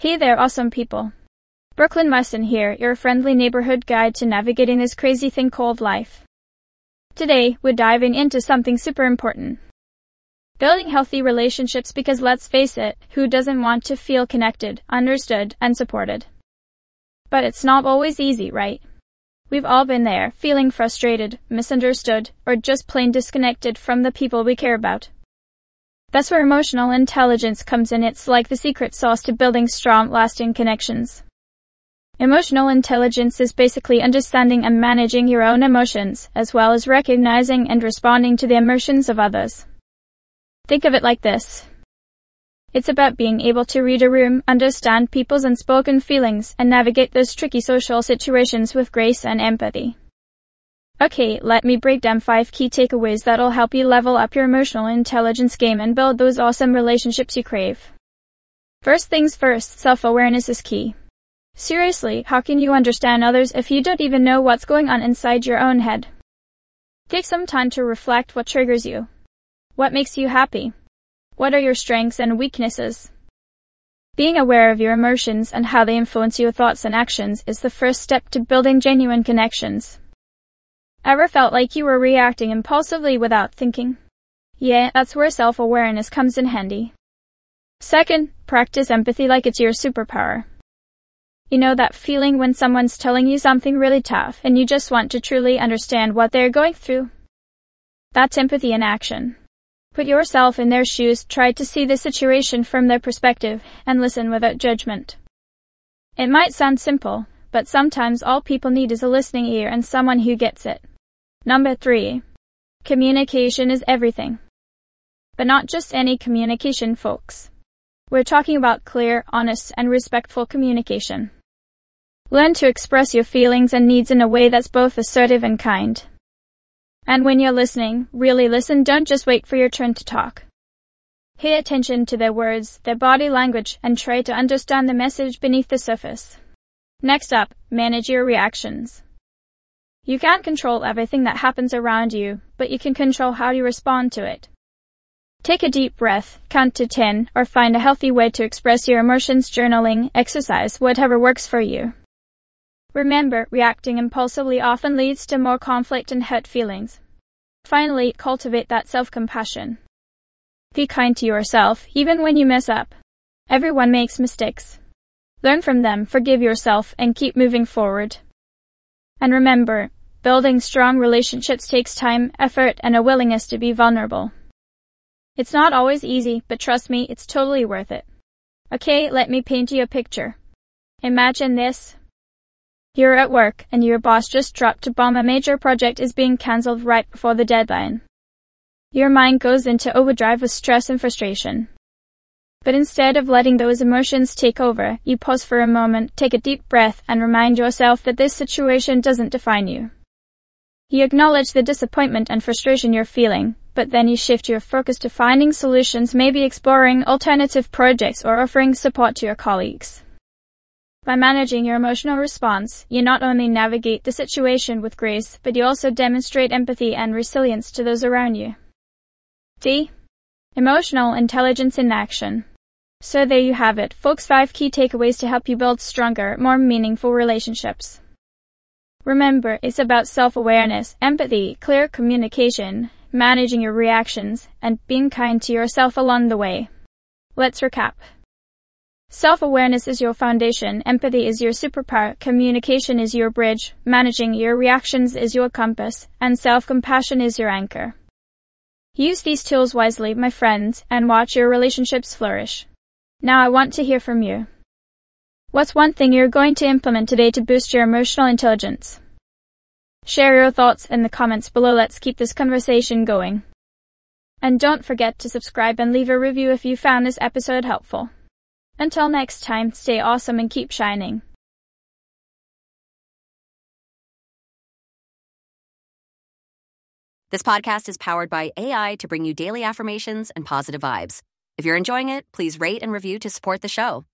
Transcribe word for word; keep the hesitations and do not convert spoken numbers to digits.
Hey there, awesome people. Brooklyn Weston here, your friendly neighborhood guide to navigating this crazy thing called life. Today, we're diving into something super important. Building healthy relationships, because let's face it, who doesn't want to feel connected, understood, and supported? But it's not always easy, right? We've all been there, feeling frustrated, misunderstood, or just plain disconnected from the people we care about. That's where emotional intelligence comes in. It's like the secret sauce to building strong, lasting connections. Emotional intelligence is basically understanding and managing your own emotions, as well as recognizing and responding to the emotions of others. Think of it like this. It's about being able to read a room, understand people's unspoken feelings, and navigate those tricky social situations with grace and empathy. Okay, let me break down five key takeaways that'll help you level up your emotional intelligence game and build those awesome relationships you crave. First things first, self-awareness is key. Seriously, how can you understand others if you don't even know what's going on inside your own head? Take some time to reflect. What triggers you? What makes you happy? What are your strengths and weaknesses? Being aware of your emotions and how they influence your thoughts and actions is the first step to building genuine connections. Ever felt like you were reacting impulsively without thinking? Yeah, that's where self-awareness comes in handy. Second, practice empathy like it's your superpower. You know that feeling when someone's telling you something really tough and you just want to truly understand what they're going through? That's empathy in action. Put yourself in their shoes, try to see the situation from their perspective, and listen without judgment. It might sound simple, but sometimes all people need is a listening ear and someone who gets it. Number three. Communication is everything. But not just any communication, folks. We're talking about clear, honest, and respectful communication. Learn to express your feelings and needs in a way that's both assertive and kind. And when you're listening, really listen, don't just wait for your turn to talk. Pay attention to their words, their body language, and try to understand the message beneath the surface. Next up, manage your reactions. You can't control everything that happens around you, but you can control how you respond to it. Take a deep breath, count to ten, or find a healthy way to express your emotions. Journaling, exercise, whatever works for you. Remember, reacting impulsively often leads to more conflict and hurt feelings. Finally, cultivate that self-compassion. Be kind to yourself, even when you mess up. Everyone makes mistakes. Learn from them, forgive yourself, and keep moving forward. And remember, building strong relationships takes time, effort, and a willingness to be vulnerable. It's not always easy, but trust me, it's totally worth it. Okay, let me paint you a picture. Imagine this. You're at work, and your boss just dropped a bomb. A major project is being cancelled right before the deadline. Your mind goes into overdrive with stress and frustration. But instead of letting those emotions take over, you pause for a moment, take a deep breath, and remind yourself that this situation doesn't define you. You acknowledge the disappointment and frustration you're feeling, but then you shift your focus to finding solutions, maybe exploring alternative projects or offering support to your colleagues. By managing your emotional response, you not only navigate the situation with grace, but you also demonstrate empathy and resilience to those around you. D. Emotional intelligence in action. So there you have it, folks, five key takeaways to help you build stronger, more meaningful relationships. Remember, it's about self-awareness, empathy, clear communication, managing your reactions, and being kind to yourself along the way. Let's recap. Self-awareness is your foundation, empathy is your superpower, communication is your bridge, managing your reactions is your compass, and self-compassion is your anchor. Use these tools wisely, my friends, and watch your relationships flourish. Now I want to hear from you. What's one thing you're going to implement today to boost your emotional intelligence? Share your thoughts in the comments below. Let's keep this conversation going. And don't forget to subscribe and leave a review if you found this episode helpful. Until next time, stay awesome and keep shining. This podcast is powered by A I to bring you daily affirmations and positive vibes. If you're enjoying it, please rate and review to support the show.